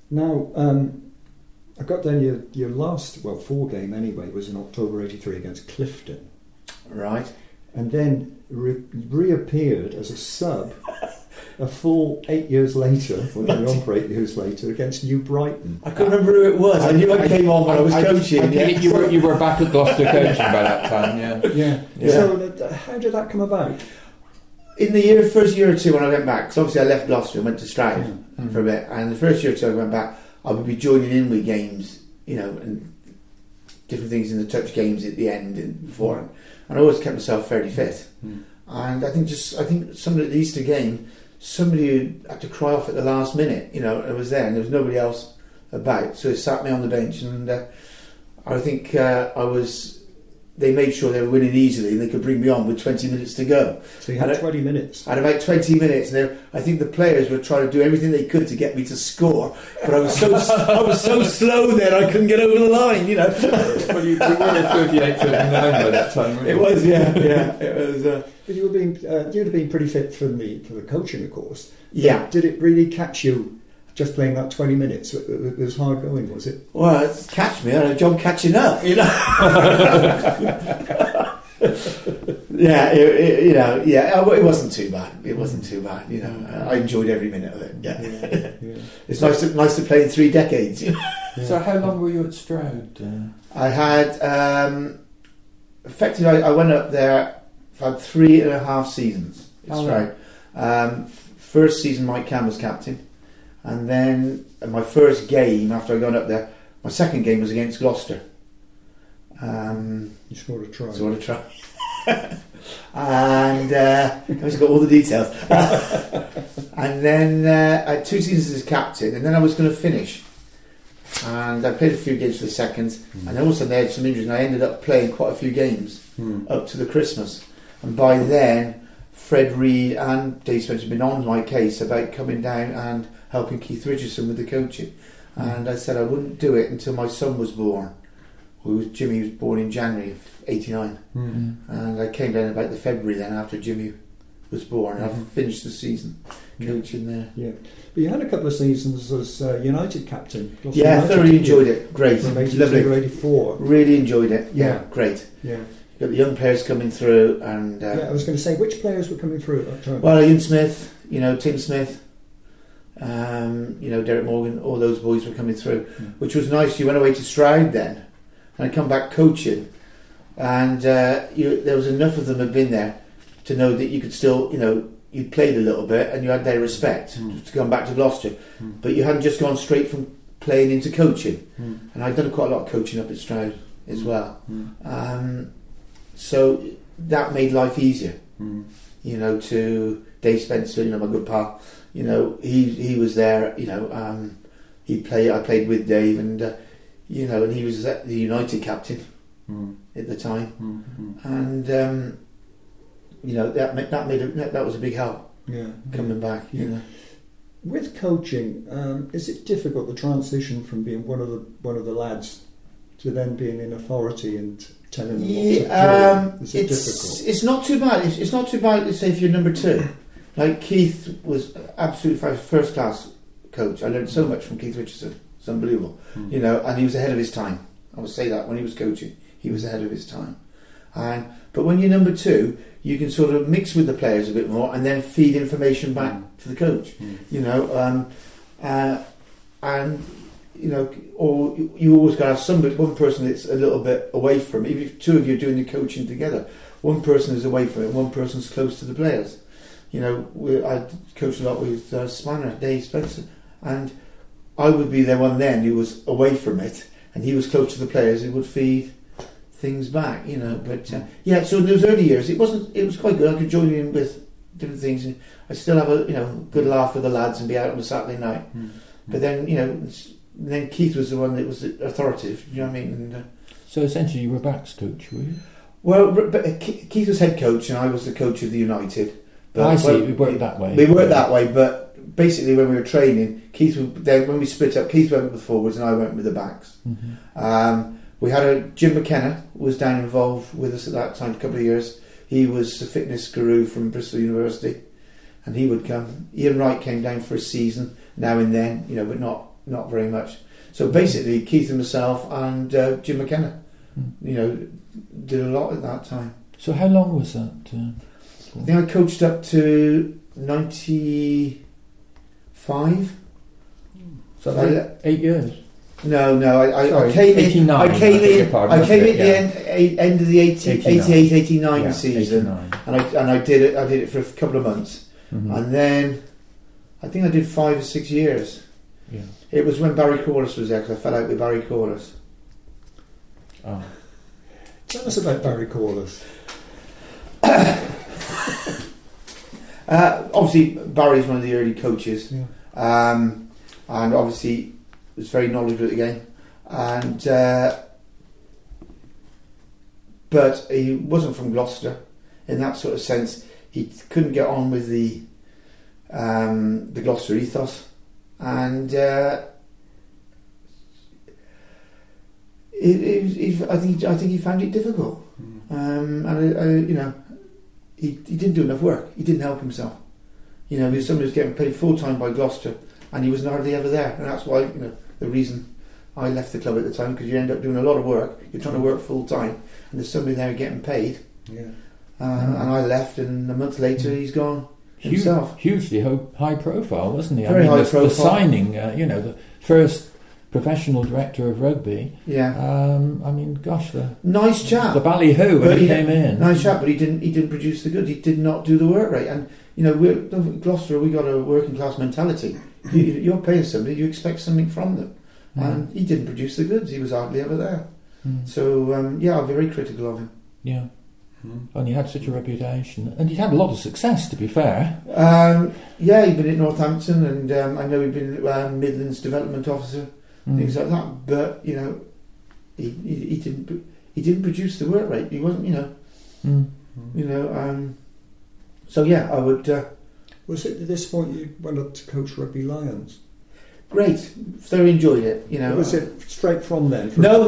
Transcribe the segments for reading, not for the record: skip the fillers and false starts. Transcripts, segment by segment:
Now, I got down your last, 4 game anyway, was in October '83 against Clifton. Right. And then reappeared as a sub a full 8 years later, or on for 8 years later, against New Brighton. I couldn't remember who it was. I knew I came on when I was coaching. You were back at Gloucester coaching by that time, yeah. So how did that come about? In the first year or two when I went back, because obviously I left Gloucester and went to Stroud for a bit, and the first year or two I went back, I would be joining in with games, and different things in the touch games at the end and before, and I always kept myself fairly fit. And I think somebody at the Easter game, somebody had to cry off at the last minute. I was there and there was nobody else about, so they sat me on the bench, and I think they made sure they were winning easily and they could bring me on with 20 minutes to go. So you had 20 minutes? I had about 20 minutes. And I think the players were trying to do everything they could to get me to score, but I was so slow then I couldn't get over the line, Well, you were at 38-39 by that time, weren't you? It was, yeah. It was. But you'd have been pretty fit for the coaching, of course. Yeah. Did it really catch you just playing that 20 minutes? It was hard going, was it? Well, it catch me. I had a job catching up, Yeah, it wasn't too bad. It wasn't too bad, I enjoyed every minute of it. Yeah. It's nice to play in 3 decades. So how long were you at Stroud? I had effectively I went up there. I've had 3.5 seasons at Stroud. First season, Mike Cam was captain. And then my first game after I got up there, my second game was against Gloucester. You scored a try. Scored a try. And I've just got all the details. And then I had 2 seasons as captain, and then I was going to finish. And I played a few games for the seconds, and then also they had some injuries, and I ended up playing quite a few games up to the Christmas. And by then, Fred Reid and Dave Spencer had been on my case about coming down and helping Keith Richardson with the coaching. And I said I wouldn't do it until my son was born. Jimmy was born in January of '89. And I came down about the February then after Jimmy was born. And I finished the season coaching there. Yeah. But you had a couple of seasons as United captain. Yeah, I thoroughly enjoyed it. Great. From Lovely. 84. Really enjoyed it. Yeah, great. Yeah. You got the young players coming through, and I was going to say, which players were coming through at that time? Well, Ian Smith, Tim Smith, Derek Morgan, all those boys were coming through, which was nice. You went away to Stroud then, and I come back coaching, and there was enough of them had been there to know that you could still, you'd played a little bit and you had their respect to come back to Gloucester, but you hadn't just gone straight from playing into coaching. And I'd done quite a lot of coaching up at Stroud as well. So that made life easier, to Dave Spencer, my good pal, he was there, I played with Dave, and and he was the United captain at the time, and that was a big help. Coming back. With coaching, is it difficult the transition from being one of the lads to then being in authority and telling them what to do? Is it difficult? It's not too bad. It's not too bad. Let's say if you're number 2, like Keith was absolutely first class coach. I learned so much from Keith Richardson. It's unbelievable, and he was ahead of his time. I would say that when he was coaching, he was ahead of his time. But when you're number 2, you can sort of mix with the players a bit more and then feed information back to the coach. Or you always got to have one person that's a little bit away from it. If 2 of you are doing the coaching together, one person is away from it, one person's close to the players. I coached a lot with Spanner, Dave Spencer, and I would be the one then who was away from it, and he was close to the players who would feed things back, But so in those early years, it was quite good. I could join in with different things, and I still have a good laugh with the lads and be out on a Saturday night. But then then Keith was the one that was authoritative. You know what I mean? And, so essentially, you were backs coach, were you? Well, but Keith was head coach, and I was the coach of the United. But I see. We worked that way. We worked that way, but basically, when we were training, when we split up, Keith went with the forwards, and I went with the backs. We had Jim McKenna was down involved with us at that time, a couple of years. He was a fitness guru from Bristol University, and he would come. Ian Wright came down for a season now and then, but not not very much. So basically, Keith and myself and Jim McKenna, did a lot at that time. So how long was that? I think I coached up to 95. So 8 years. No, I Sorry, came in. 89, I came in. pardon, I came wasn't in it? the end of the 88, 89 Yeah, season, 89. and I did it. I did it for a couple of months, Mhm. and then I think I did 5 or 6 years. Yeah. It was when Barry Corliss was there, because I fell out with Barry Corliss. Oh. Tell us about Barry Corliss. Obviously, Barry's one of the early coaches, Yeah. and obviously was very knowledgeable of the game, and but he wasn't from Gloucester in that sort of sense. He couldn't get on with the Gloucester ethos, and I think he found it difficult, and he didn't do enough work. He didn't help himself. He was somebody who was getting paid full time by Gloucester, and he was hardly ever there, and that's why the reason I left the club at the time, because you end up doing a lot of work. You're trying to work full time, and there's somebody there getting paid. Yeah. And I left, and a month later he's gone himself. Hugely high profile, wasn't he? Very high the profile. signing, the first professional director of rugby. Yeah, Gosh, the nice chap. ballyhoo when But he came in. Nice chap, but he didn't produce the goods. He did not do the work right. And Gloucester, we got a working class mentality. You're paying somebody, you expect something from them, and he didn't produce the goods. He was hardly ever there. So I'm very critical of him. Yeah. And he had such a reputation, and he'd had a lot of success, to be fair. He'd been at Northampton, and I know he'd been Midlands Development Officer, things like that. But he didn't produce the work rate. He wasn't, I would. Was it at this point you went up to coach Rugby Lions? Great, thoroughly enjoyed it. Was it straight from then? No.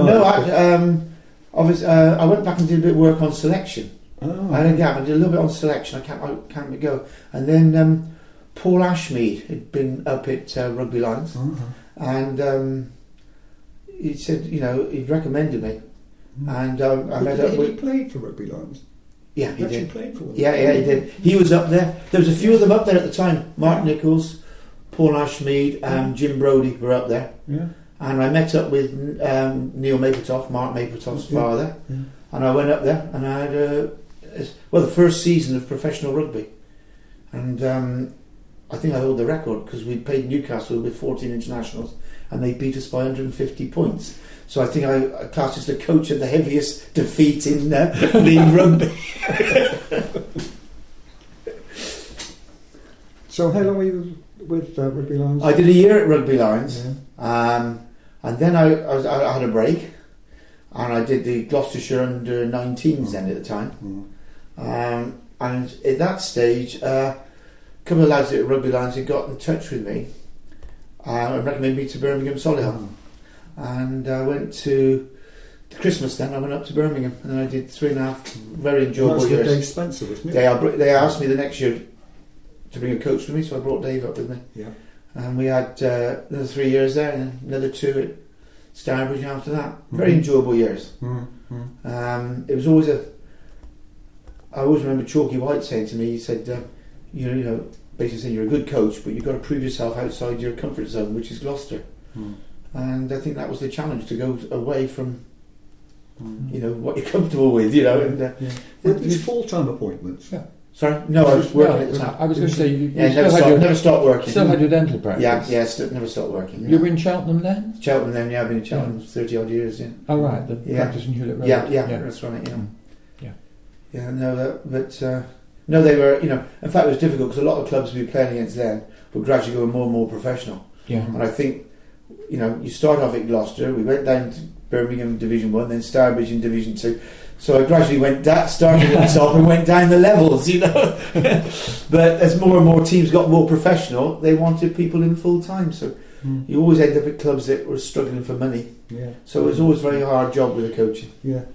I went back and did a bit of work on selection. Oh. I did a little bit on selection. I can't go. And then Paul Ashmead had been up at Rugby Lions, and he said, he'd recommended me, and I met up with. He played for Rugby Lions. Yeah, he actually did. Played for them. Yeah, he did. He was up there. There was a few of them up there at the time. Mark Nichols, Paul Ashmead, Jim Brodie were up there. Yeah. And I met up with Neil Mapletofft, Mark Mapletofft's father, and I went up there, and I had the first season of professional rugby, and I think I hold the record because we played Newcastle with 14 internationals, and they beat us by 150 points. So I think I classed as the coach of the heaviest defeat in league rugby. So how long were you with Rugby Lions? I did a year at Rugby Lions, and then I had a break, and I did the Gloucestershire under 19s then at the time. And at that stage, a couple of lads at Rugby Lions had got in touch with me and recommended me to Birmingham Solihull. And I went to Christmas then. I went up to Birmingham, and then I did 3.5 very enjoyable years. Dave Spencer, wasn't it? They asked me the next year to bring a coach with me, so I brought Dave up with me. Yeah. And we had another 3 years there, and then another 2 at Stourbridge after that. Very enjoyable years. It was always I always remember Chalky White saying to me, he said, basically saying you're a good coach, but you've got to prove yourself outside your comfort zone, which is Gloucester. And I think that was the challenge, to go away from what you're comfortable with, and Were these full-time appointments? Yeah. sorry, no, I was working at the time. I was going to say you never stopped working. Still had your dental practice. Never stopped working. You were in Cheltenham then? Cheltenham then, I've been in Cheltenham 30 odd years. Yeah. Oh right, the practice in Hewlett Road. Yeah, that's right. No, they were. In fact, it was difficult because a lot of clubs we were playing against then were gradually going more and more professional. Yeah. And I think, you start off at Gloucester. We went down to Birmingham Division 1, then Stourbridge in Division 2. So I gradually started at the top and went down the levels, But as more and more teams got more professional, they wanted people in full time. So you always end up at clubs that were struggling for money. Yeah. So it was always a very hard job with the coaching. Yeah.